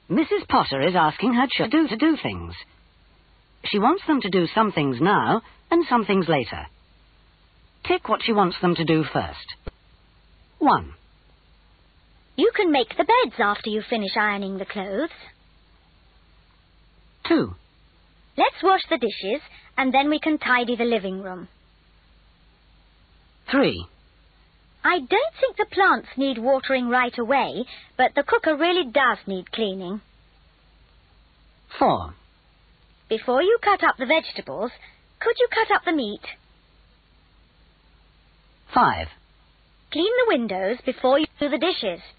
Mrs. Potter is asking her children to do things. She wants them to do some things now and some things later. Tick what she wants them to do first. 1. You can make the beds after you finish ironing the clothes. 2. Let's wash the dishes, and then we can tidy the living room. 3. I don't think the plants need watering right away, but the cooker really does need cleaning. 4. Before you cut up the vegetables, could you cut up the meat? 5. Clean the windows before you do the dishes.